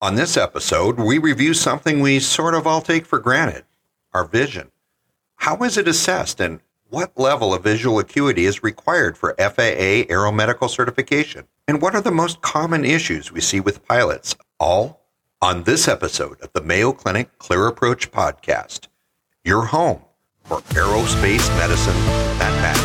On this episode, we review something we sort of all take for granted, our vision. How is it assessed and what level of visual acuity is required for FAA aeromedical certification? And what are the most common issues we see with pilots? All on this episode of the Mayo Clinic Clear Approach podcast, your home for aerospace medicine that matters.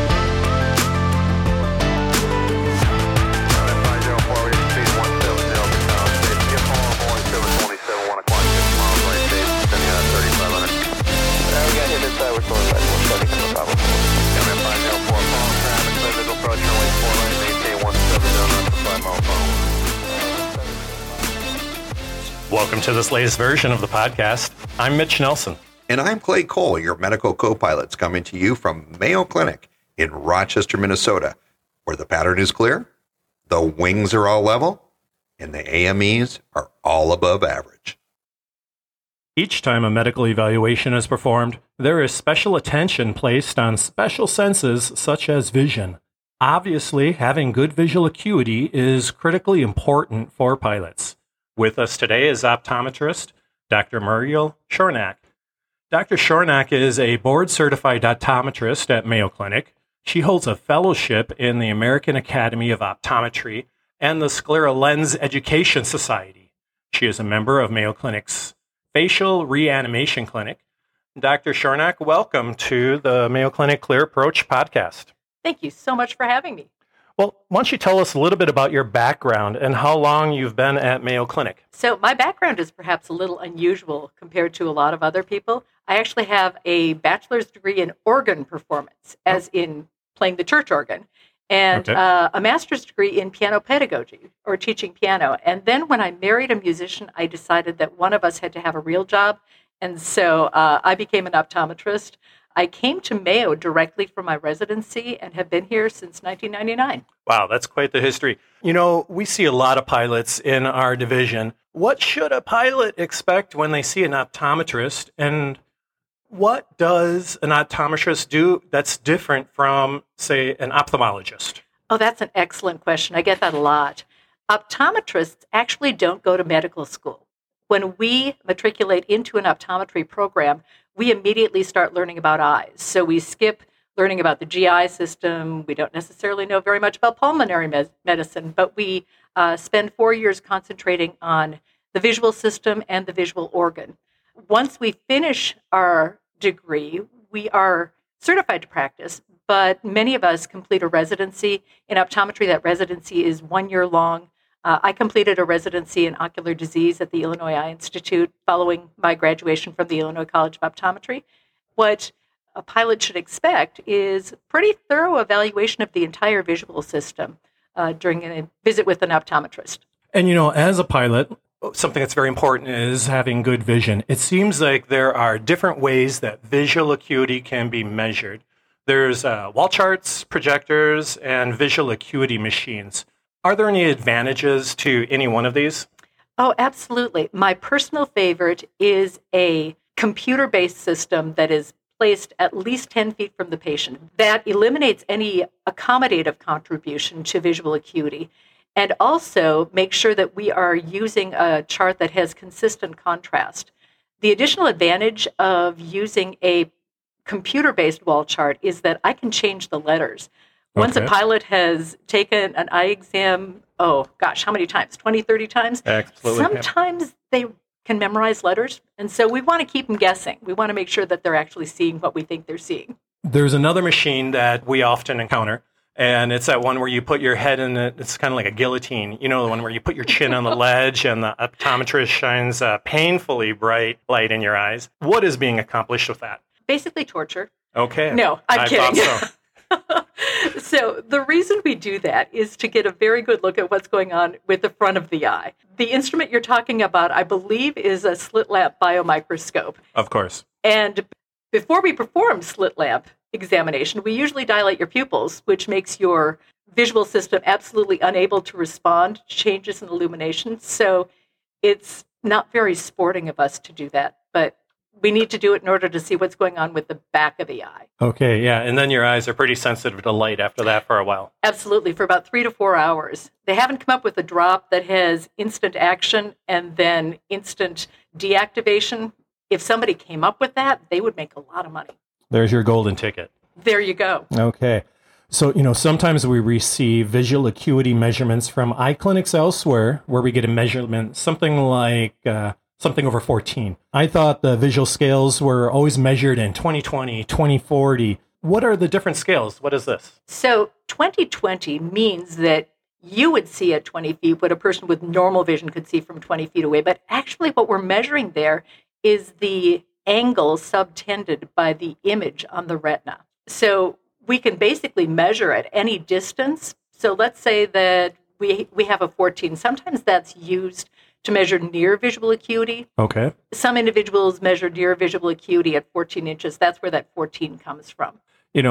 Welcome to this latest version of the podcast. I'm Mitch Nelson. And I'm Clay Cole, your medical co-pilots, coming to you from Mayo Clinic in Rochester, Minnesota, where the pattern is clear, the wings are all level, and the AMEs are all above average. Each time a medical evaluation is performed, there is special attention placed on special senses such as vision. Obviously, having good visual acuity is critically important for pilots. With us today is optometrist Dr. Muriel Shornack. Dr. Shornack is a board-certified optometrist at Mayo Clinic. She holds a fellowship in the American Academy of Optometry and the Sclera Lens Education Society. She is a member of Mayo Clinic's Facial Reanimation Clinic. Dr. Shornack, welcome to the Mayo Clinic Clear Approach podcast. Thank you so much for having me. Well, why don't you tell us a little bit about your background and how long you've been at Mayo Clinic? So my background is perhaps a little unusual compared to a lot of other people. I actually have a bachelor's degree in organ performance, as in playing the church organ, and a master's degree in piano pedagogy, or teaching piano. And then when I married a musician, I decided that one of us had to have a real job, and so I became an optometrist. I came to Mayo directly from my residency and have been here since 1999. Wow, that's quite the history. You know, we see a lot of pilots in our division. What should a pilot expect when they see an optometrist? And what does an optometrist do that's different from, say, an ophthalmologist? Oh, that's an excellent question. I get that a lot. Optometrists actually don't go to medical school. When we matriculate into an optometry program, we immediately start learning about eyes. So we skip learning about the GI system. We don't necessarily know very much about pulmonary medicine, but we spend 4 years concentrating on the visual system and the visual organ. Once we finish our degree, we are certified to practice, but many of us complete a residency in optometry. That residency is 1 year long. I completed a residency in ocular disease at the Illinois Eye Institute following my graduation from the Illinois College of Optometry. What a pilot should expect is pretty thorough evaluation of the entire visual system during a visit with an optometrist. And, you know, as a pilot, something that's very important is having good vision. It seems like there are different ways that visual acuity can be measured. There's wall charts, projectors, and visual acuity machines. Are there any advantages to any one of these? Oh, absolutely. My personal favorite is a computer-based system that is placed at least 10 feet from the patient. That eliminates any accommodative contribution to visual acuity and also makes sure that we are using a chart that has consistent contrast. The additional advantage of using a computer-based wall chart is that I can change the letters. Once a pilot has taken an eye exam, how many times? 20, 30 times? Absolutely. Sometimes they can memorize letters, and so we want to keep them guessing. We want to make sure that they're actually seeing what we think they're seeing. There's another machine that we often encounter, and it's that one where you put your head in it. It's kind of like a guillotine. You know, the one where you put your chin on the ledge, and the optometrist shines a painfully bright light in your eyes. What is being accomplished with that? Basically torture. Okay. No, I'm kidding. Thought so. So the reason we do that is to get a very good look at what's going on with the front of the eye. The instrument you're talking about, I believe, is a slit lamp biomicroscope. Of course. And before we perform slit lamp examination, we usually dilate your pupils, which makes your visual system absolutely unable to respond to changes in illumination. So it's not very sporting of us to do that, but we need to do it in order to see what's going on with the back of the eye. Okay, yeah. And then your eyes are pretty sensitive to light after that for a while. Absolutely, for about 3 to 4 hours. They haven't come up with a drop that has instant action and then instant deactivation. If somebody came up with that, they would make a lot of money. There's your golden ticket. There you go. Okay. So, sometimes we receive visual acuity measurements from eye clinics elsewhere where we get a measurement, something like something over 14. I thought the visual scales were always measured in 20/20, 20/40. What are the different scales? What is this? So 20/20 means that you would see at 20 feet what a person with normal vision could see from 20 feet away. But actually what we're measuring there is the angle subtended by the image on the retina. So we can basically measure at any distance. So let's say that we have a 14. Sometimes that's used to measure near visual acuity. Okay. Some individuals measure near visual acuity at 14 inches. That's where that 14 comes from.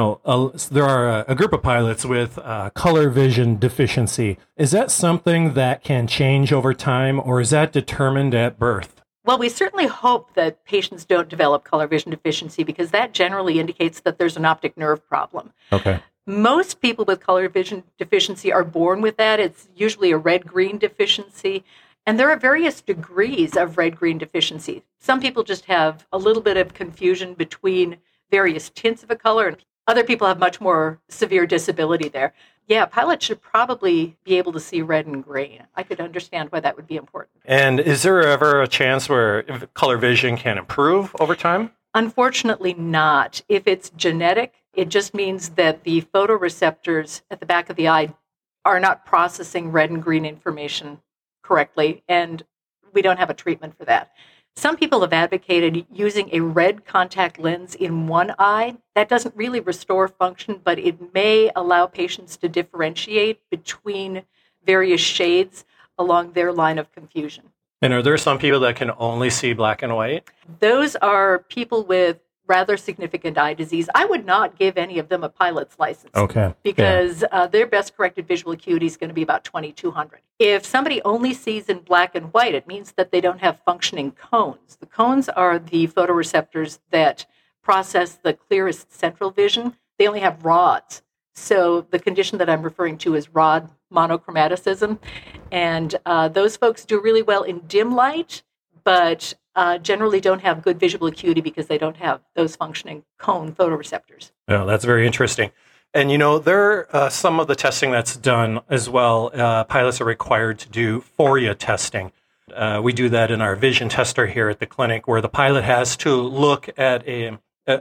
There are a group of pilots with color vision deficiency. Is that something that can change over time, or is that determined at birth? Well, we certainly hope that patients don't develop color vision deficiency because that generally indicates that there's an optic nerve problem. Okay. Most people with color vision deficiency are born with that. It's usually a red-green deficiency. And there are various degrees of red-green deficiency. Some people just have a little bit of confusion between various tints of a color, and other people have much more severe disability there. Yeah, pilots should probably be able to see red and green. I could understand why that would be important. And is there ever a chance where color vision can improve over time? Unfortunately not. If it's genetic, it just means that the photoreceptors at the back of the eye are not processing red and green information correctly, and we don't have a treatment for that. Some people have advocated using a red contact lens in one eye. That doesn't really restore function, but it may allow patients to differentiate between various shades along their line of confusion. And are there some people that can only see black and white? Those are people with rather significant eye disease. I would not give any of them a pilot's license. Okay. Because their best corrected visual acuity is going to be about 2200. If somebody only sees in black and white, it means that they don't have functioning cones. The cones are the photoreceptors that process the clearest central vision. They only have rods. So the condition that I'm referring to is rod monochromaticism. And those folks do really well in dim light, but generally don't have good visual acuity because they don't have those functioning cone photoreceptors. Oh, that's very interesting. And, there some of the testing that's done as well. Pilots are required to do phoria testing. We do that in our vision tester here at the clinic, where the pilot has to look at a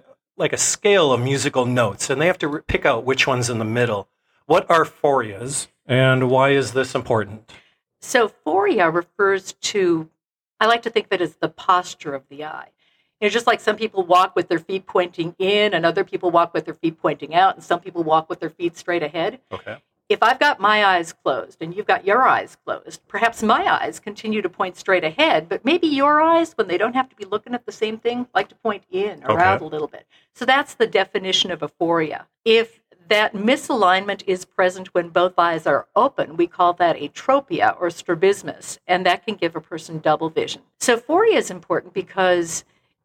scale of musical notes, and they have to pick out which one's in the middle. What are phorias, and why is this important? So phoria refers to, I like to think of it as the posture of the eye. Just like some people walk with their feet pointing in and other people walk with their feet pointing out and some people walk with their feet straight ahead. Okay. If I've got my eyes closed and you've got your eyes closed, perhaps my eyes continue to point straight ahead, but maybe your eyes, when they don't have to be looking at the same thing, like to point in or out a little bit. So that's the definition of aphoria. If that misalignment is present when both eyes are open, we call that atropia or strabismus, and that can give a person double vision. So aphoria is important because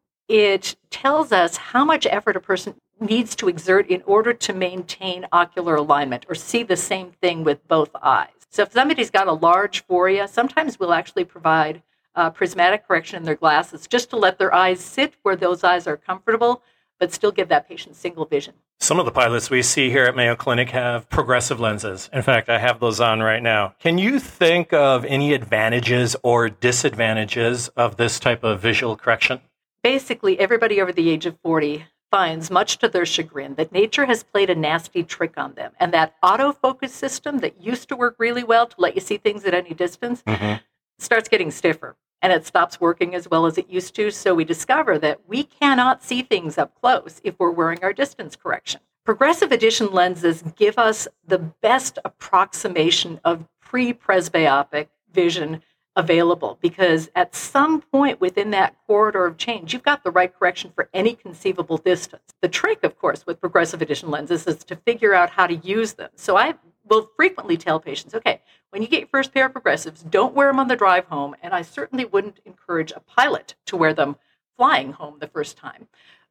it tells us how much effort a person needs to exert in order to maintain ocular alignment or see the same thing with both eyes. So if somebody's got a large phoria, sometimes we'll actually provide prismatic correction in their glasses just to let their eyes sit where those eyes are comfortable, but still give that patient single vision. Some of the pilots we see here at Mayo Clinic have progressive lenses. In fact, I have those on right now. Can you think of any advantages or disadvantages of this type of visual correction? Basically, everybody over the age of 40 finds, much to their chagrin, that nature has played a nasty trick on them. And that autofocus system that used to work really well to let you see things at any distance starts getting stiffer. And it stops working as well as it used to. So we discover that we cannot see things up close if we're wearing our distance correction. Progressive edition lenses give us the best approximation of pre-presbyopic vision available, because at some point within that corridor of change, you've got the right correction for any conceivable distance. The trick, of course, with progressive edition lenses is to figure out how to use them. So I will frequently tell patients, okay, when you get your first pair of progressives, don't wear them on the drive home, and I certainly wouldn't encourage a pilot to wear them flying home the first time.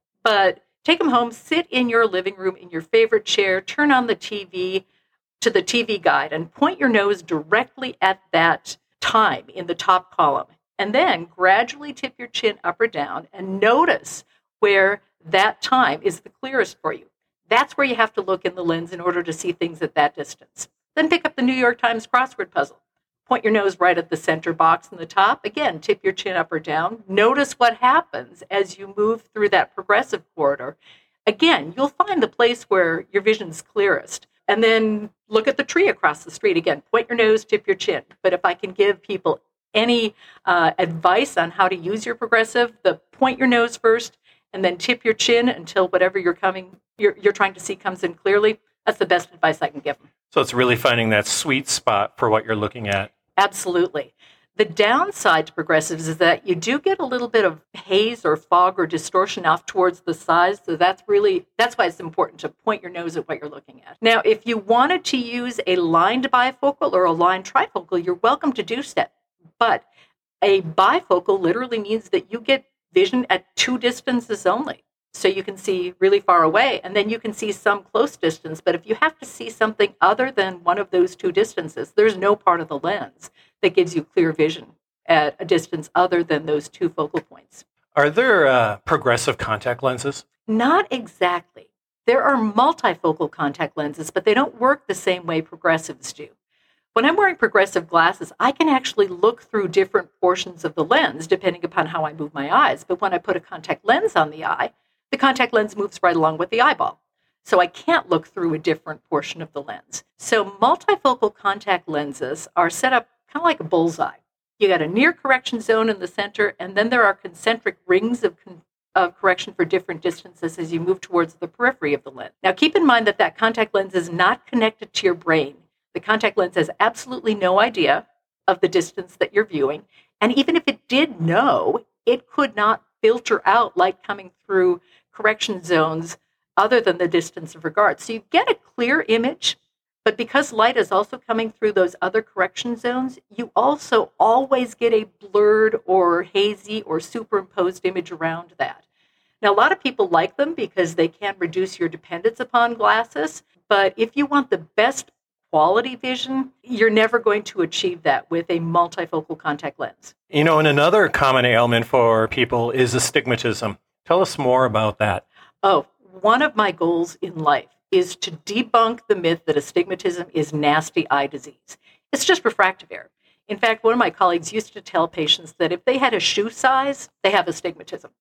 But take them home, sit in your living room in your favorite chair, turn on the TV to the TV guide, and point your nose directly at that time in the top column. And then gradually tip your chin up or down and notice where that time is the clearest for you. That's where you have to look in the lens in order to see things at that distance. Then pick up the New York Times crossword puzzle. Point your nose right at the center box in the top. Again, tip your chin up or down. Notice what happens as you move through that progressive corridor. Again, you'll find the place where your vision's clearest. And then look at the tree across the street. Again, point your nose, tip your chin. But if I can give people any advice on how to use your progressive, the point your nose first and then tip your chin until whatever you're trying to see comes in clearly. That's the best advice I can give them. So it's really finding that sweet spot for what you're looking at. Absolutely. The downside to progressives is that you do get a little bit of haze or fog or distortion off towards the sides. So that's why it's important to point your nose at what you're looking at. Now, if you wanted to use a lined bifocal or a lined trifocal, you're welcome to do so. But a bifocal literally means that you get vision at two distances only. So you can see really far away, and then you can see some close distance. But if you have to see something other than one of those two distances, there's no part of the lens that gives you clear vision at a distance other than those two focal points. Are there progressive contact lenses? Not exactly. There are multifocal contact lenses, but they don't work the same way progressives do. When I'm wearing progressive glasses, I can actually look through different portions of the lens depending upon how I move my eyes. But when I put a contact lens on the eye, the contact lens moves right along with the eyeball. So I can't look through a different portion of the lens. So multifocal contact lenses are set up kind of like a bullseye. You got a near correction zone in the center, and then there are concentric rings of correction for different distances as you move towards the periphery of the lens. Now keep in mind that contact lens is not connected to your brain. The contact lens has absolutely no idea of the distance that you're viewing. And even if it did know, it could not filter out light coming through correction zones other than the distance of regard. So you get a clear image, but because light is also coming through those other correction zones, you also always get a blurred or hazy or superimposed image around that. Now, a lot of people like them because they can reduce your dependence upon glasses, but if you want the best quality vision, you're never going to achieve that with a multifocal contact lens. And another common ailment for people is astigmatism. Tell us more about that. Oh, one of my goals in life is to debunk the myth that astigmatism is nasty eye disease. It's just refractive error. In fact, one of my colleagues used to tell patients that if they had a shoe size, they have astigmatism.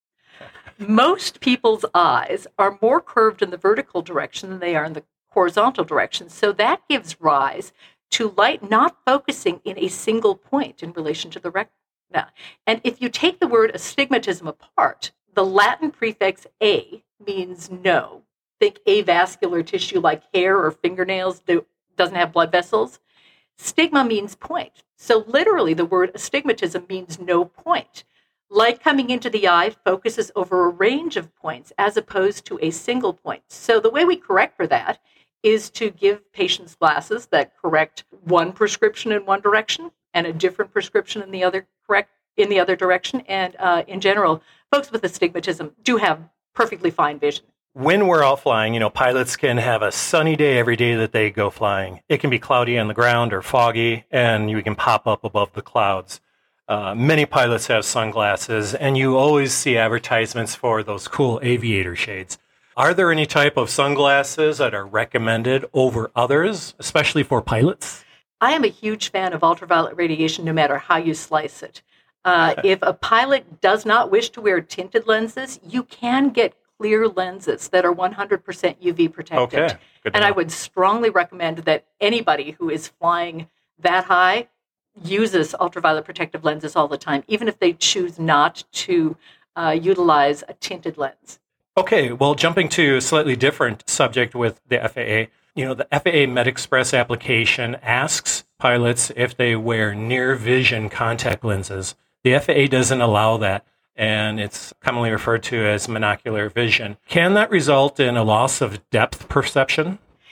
Most people's eyes are more curved in the vertical direction than they are in the horizontal direction. So that gives rise to light not focusing in a single point in relation to the retina. And if you take the word astigmatism apart, the Latin prefix a means no. Think avascular tissue like hair or fingernails doesn't have blood vessels. Stigma means point. So literally the word astigmatism means no point. Light coming into the eye focuses over a range of points as opposed to a single point. So the way we correct for that is to give patients glasses that correct one prescription in one direction and a different prescription in the other direction. And in general, folks with astigmatism do have perfectly fine vision. When we're out flying, pilots can have a sunny day every day that they go flying. It can be cloudy on the ground or foggy, and you can pop up above the clouds. Many pilots have sunglasses, and you always see advertisements for those cool aviator shades. Are there any type of sunglasses that are recommended over others, especially for pilots? I am a huge fan of ultraviolet radiation, no matter how you slice it. If a pilot does not wish to wear tinted lenses, you can get clear lenses that are 100% UV protected. Okay. Good to and know. I would strongly recommend that anybody who is flying that high uses ultraviolet protective lenses all the time, even if they choose not to utilize a tinted lens. Okay, well, jumping to a slightly different subject with the FAA, the FAA MedExpress application asks pilots if they wear near vision contact lenses. The FAA doesn't allow that, and it's commonly referred to as monocular vision. Can that result in a loss of depth perception?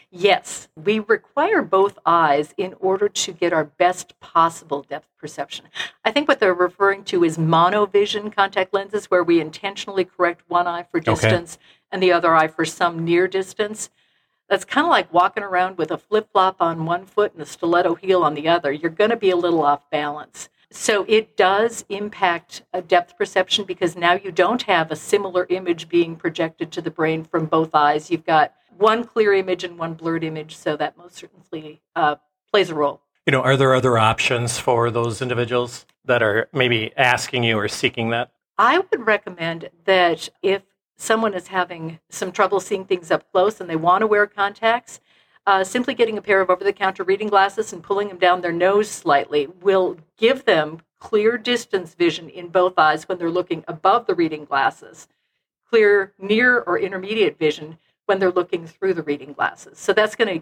Yes, we require both eyes in order to get our best possible depth perception. I think what they're referring to is monovision contact lenses, where we intentionally correct one eye for distance and the other eye for some near distance. That's kind of like walking around with a flip-flop on one foot and a stiletto heel on the other. You're going to be a little off balance. So it does impact depth perception because now you don't have a similar image being projected to the brain from both eyes. You've got one clear image and one blurred image, so that most certainly plays a role. Are there other options for those individuals that are maybe asking you or seeking that? I would recommend that if someone is having some trouble seeing things up close and they want to wear contacts, simply getting a pair of over-the-counter reading glasses and pulling them down their nose slightly will give them clear distance vision in both eyes when they're looking above the reading glasses, clear near or intermediate vision when they're looking through the reading glasses. So that's going to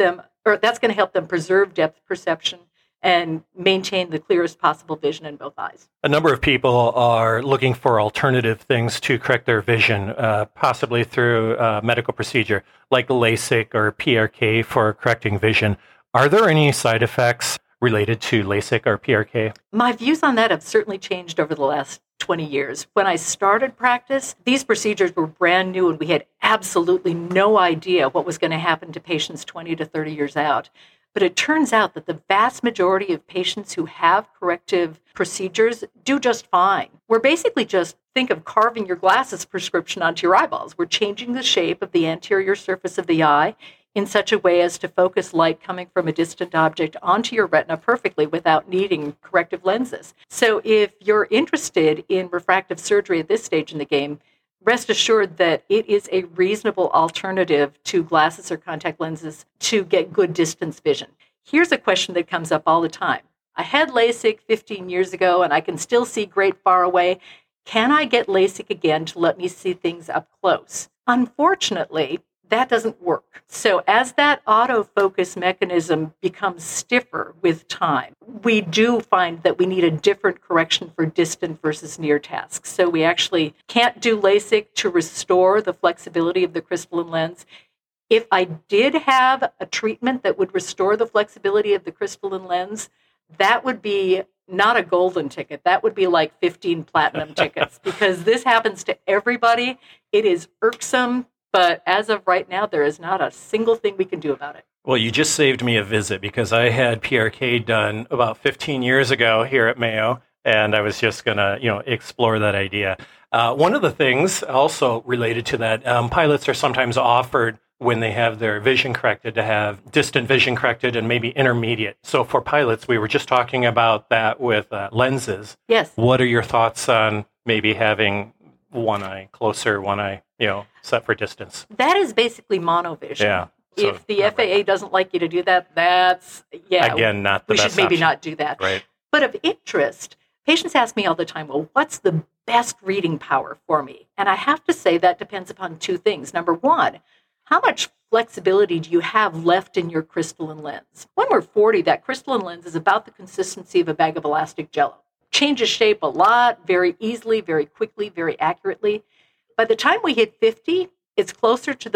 that's going to help them preserve depth perception and maintain the clearest possible vision in both eyes. A number of people are looking for alternative things to correct their vision, possibly through medical procedure like LASIK or PRK for correcting vision. Are there any side effects related to LASIK or PRK? My views on that have certainly changed over the last 20 years. When I started practice, these procedures were brand new and we had absolutely no idea what was going to happen to patients 20 to 30 years out. But it turns out that the vast majority of patients who have corrective procedures do just fine. We're basically just, think of carving your glasses prescription onto your eyeballs. We're changing the shape of the anterior surface of the eye in such a way as to focus light coming from a distant object onto your retina perfectly without needing corrective lenses. So if you're interested in refractive surgery at this stage in the game, rest assured that it is a reasonable alternative to glasses or contact lenses to get good distance vision. Here's a question that comes up all the time. I had LASIK 15 years ago and I can still see great far away. Can I get LASIK again to let me see things up close? Unfortunately, that doesn't work. So as that autofocus mechanism becomes stiffer with time, we do find that we need a different correction for distant versus near tasks. So we actually can't do LASIK to restore the flexibility of the crystalline lens. If I did have a treatment that would restore the flexibility of the crystalline lens, that would be not a golden ticket. That would be like 15 platinum tickets because this happens to everybody. It is irksome. But as of right now, there is not a single thing we can do about it. Well, you just saved me a visit because I had PRK done about 15 years ago here at Mayo, and I was just going to, explore that idea. One of the things also related to that, pilots are sometimes offered when they have their vision corrected to have distant vision corrected and maybe intermediate. So for pilots, we were just talking about that with lenses. Yes. What are your thoughts on maybe having one eye closer, one eye, set for distance? That is basically monovision. Yeah. So, if the FAA doesn't like you to do that, that's, again, not the best we should maybe option. not do that. Right. But of interest, patients ask me all the time, well, what's the best reading power for me? And I have to say that depends upon two things. Number one, how much flexibility do you have left in your crystalline lens? When we're 40, that crystalline lens is about the consistency of a bag of elastic Jell-O. Changes shape a lot, very easily, very quickly, very accurately. By the time we hit 50, it's closer to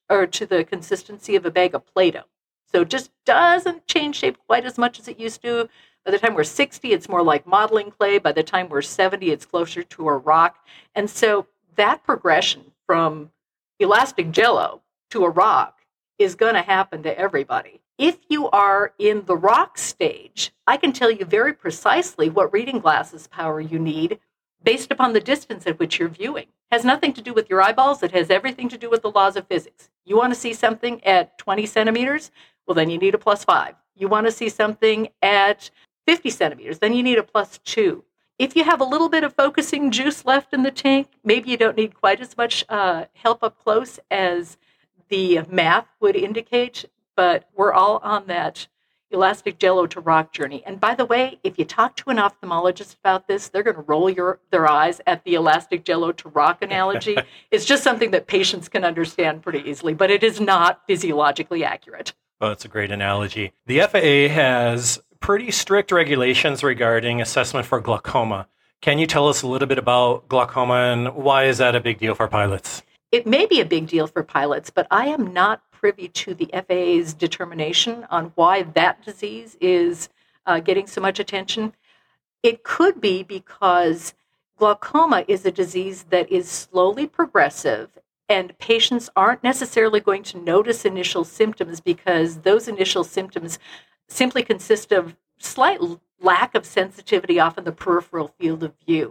the consistency of a bag of Play-Doh. So it just doesn't change shape quite as much as it used to. By the time we're 60, it's more like modeling clay. By the time we're 70, it's closer to a rock. And so that progression from elastic Jell-O to a rock is going to happen to everybody. If you are in the rock stage, I can tell you very precisely what reading glasses power you need based upon the distance at which you're viewing. It has nothing to do with your eyeballs. It has everything to do with the laws of physics. You want to see something at 20 centimeters? Well, then you need a +5. You want to see something at 50 centimeters? Then you need a +2. If you have a little bit of focusing juice left in the tank, maybe you don't need quite as much help up close as the math would indicate, but we're all on that elastic Jell-O to rock journey. And by the way, if you talk to an ophthalmologist about this, they're going to roll their eyes at the elastic Jell-O to rock analogy. It's just something that patients can understand pretty easily, but it is not physiologically accurate. Well, that's a great analogy. The FAA has pretty strict regulations regarding assessment for glaucoma. Can you tell us a little bit about glaucoma and why is that a big deal for pilots? It may be a big deal for pilots, but I am not privy to the FAA's determination on why that disease is getting so much attention. It could be because glaucoma is a disease that is slowly progressive, and patients aren't necessarily going to notice initial symptoms because those initial symptoms simply consist of slight lack of sensitivity off in the peripheral field of view.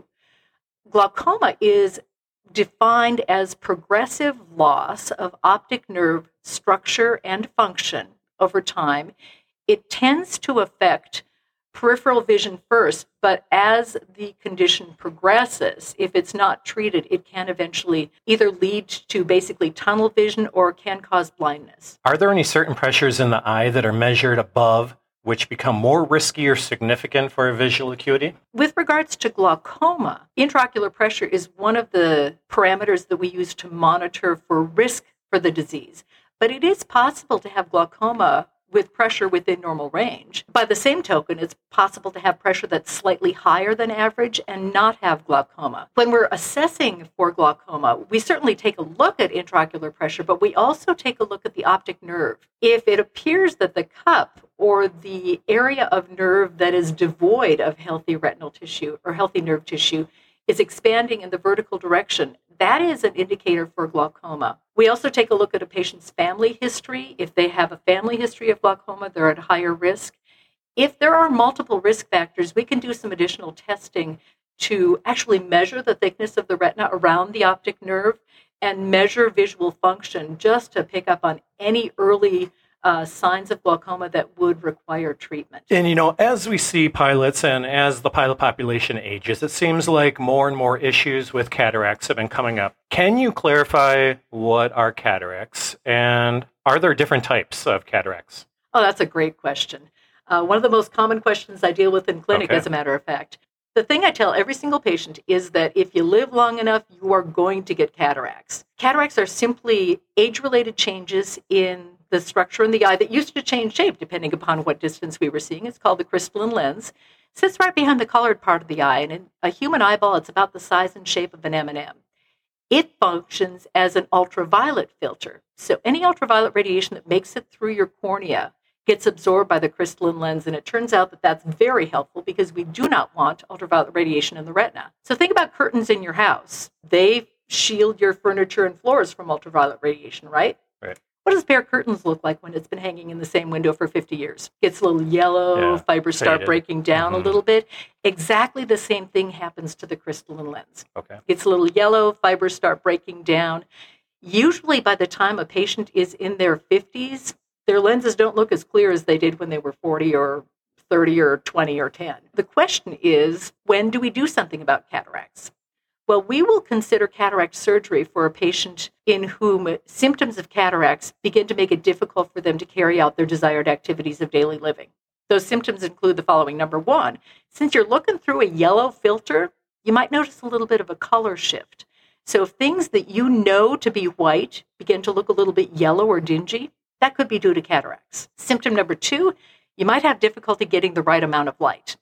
Glaucoma is defined as progressive loss of optic nerve structure and function over time. It tends to affect peripheral vision first, but as the condition progresses, if it's not treated, it can eventually either lead to basically tunnel vision or can cause blindness. Are there any certain pressures in the eye that are measured above which become more risky or significant for visual acuity? With regards to glaucoma, intraocular pressure is one of the parameters that we use to monitor for risk for the disease. But it is possible to have glaucoma with pressure within normal range. By the same token, it's possible to have pressure that's slightly higher than average and not have glaucoma. When we're assessing for glaucoma, we certainly take a look at intraocular pressure, but we also take a look at the optic nerve. If it appears that the cup or the area of nerve that is devoid of healthy retinal tissue or healthy nerve tissue is expanding in the vertical direction, that is an indicator for glaucoma. We also take a look at a patient's family history. If they have a family history of glaucoma, they're at higher risk. If there are multiple risk factors, we can do some additional testing to actually measure the thickness of the retina around the optic nerve and measure visual function just to pick up on any early signs of glaucoma that would require treatment. And, as we see pilots and as the pilot population ages, it seems like more and more issues with cataracts have been coming up. Can you clarify what are cataracts, and are there different types of cataracts? Oh, that's a great question. One of the most common questions I deal with in clinic, as a matter of fact. The thing I tell every single patient is that if you live long enough, you are going to get cataracts. Cataracts are simply age-related changes in the structure in the eye that used to change shape depending upon what distance we were seeing. It's called the crystalline lens. It sits right behind the colored part of the eye, and in a human eyeball, it's about the size and shape of an M&M. It functions as an ultraviolet filter. So any ultraviolet radiation that makes it through your cornea gets absorbed by the crystalline lens, and it turns out that that's very helpful because we do not want ultraviolet radiation in the retina. So think about curtains in your house. They shield your furniture and floors from ultraviolet radiation, right? Right. What does a pair of curtains look like when it's been hanging in the same window for 50 years? Gets a little yellow, fibers start breaking down a little bit. Exactly the same thing happens to the crystalline lens. Okay. Gets a little yellow, fibers start breaking down. Usually by the time a patient is in their 50s, their lenses don't look as clear as they did when they were 40 or 30 or 20 or 10. The question is, when do we do something about cataracts? Well, we will consider cataract surgery for a patient in whom symptoms of cataracts begin to make it difficult for them to carry out their desired activities of daily living. Those symptoms include the following. Number one, since you're looking through a yellow filter, you might notice a little bit of a color shift. So if things that you know to be white begin to look a little bit yellow or dingy, that could be due to cataracts. Symptom number two, you might have difficulty getting the right amount of light.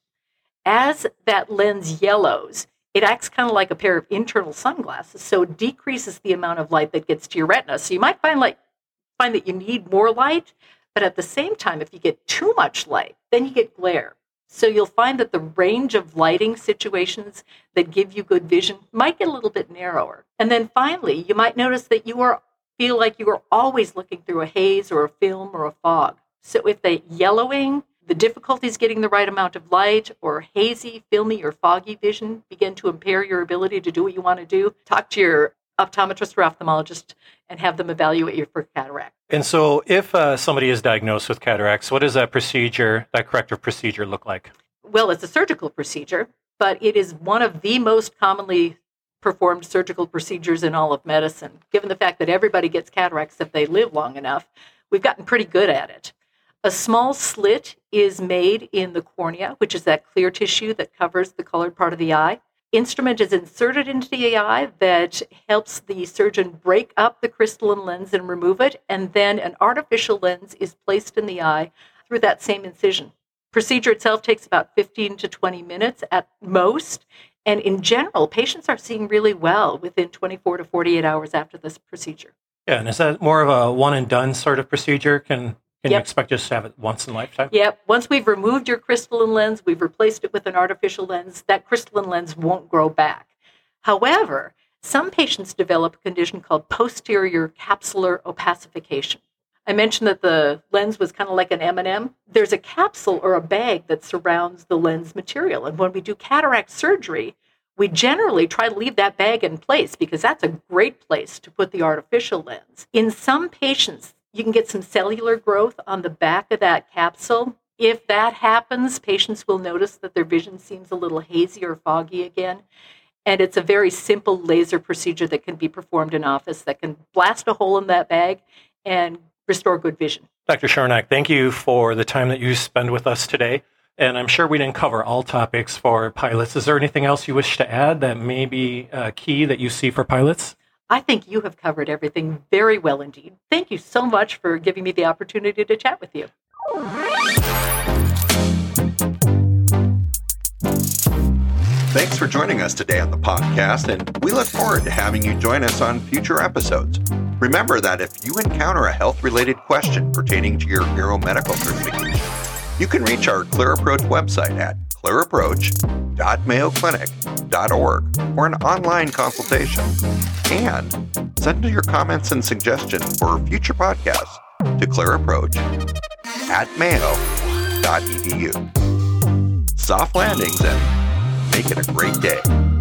As that lens yellows, it acts kind of like a pair of internal sunglasses, so it decreases the amount of light that gets to your retina. So you might find that you need more light, but at the same time, if you get too much light, then you get glare. So you'll find that the range of lighting situations that give you good vision might get a little bit narrower. And then finally, you might notice that feel like you are always looking through a haze or a film or a fog. So if the yellowing, the difficulties getting the right amount of light, or hazy, filmy, or foggy vision begin to impair your ability to do what you want to do, talk to your optometrist or ophthalmologist and have them evaluate you for cataract. And so if somebody is diagnosed with cataracts, what does that corrective procedure look like? Well, it's a surgical procedure, but it is one of the most commonly performed surgical procedures in all of medicine. Given the fact that everybody gets cataracts if they live long enough, we've gotten pretty good at it. A small slit is made in the cornea, which is that clear tissue that covers the colored part of the eye. Instrument is inserted into the eye that helps the surgeon break up the crystalline lens and remove it, and then an artificial lens is placed in the eye through that same incision. Procedure itself takes about 15 to 20 minutes at most, and in general, patients are seeing really well within 24 to 48 hours after this procedure. Yeah, and is that more of a one and done sort of procedure? Can you Yep. expect just to have it once in a lifetime? Yep. Once we've removed your crystalline lens, we've replaced it with an artificial lens, that crystalline lens won't grow back. However, some patients develop a condition called posterior capsular opacification. I mentioned that the lens was kind of like an M&M. There's a capsule or a bag that surrounds the lens material. And when we do cataract surgery, we generally try to leave that bag in place because that's a great place to put the artificial lens. In some patients, you can get some cellular growth on the back of that capsule. If that happens, patients will notice that their vision seems a little hazy or foggy again. And it's a very simple laser procedure that can be performed in office that can blast a hole in that bag and restore good vision. Dr. Charnack, thank you for the time that you spend with us today. And I'm sure we didn't cover all topics for pilots. Is there anything else you wish to add that may be key that you see for pilots? I think you have covered everything very well indeed. Thank you so much for giving me the opportunity to chat with you. Thanks for joining us today on the podcast, and we look forward to having you join us on future episodes. Remember that if you encounter a health-related question pertaining to your aeromedical certification, you can reach our Clear Approach website at clearapproach.mayoclinic.org for an online consultation. And send your comments and suggestions for future podcasts to clearapproach@mayo.edu. Soft landings and make it a great day.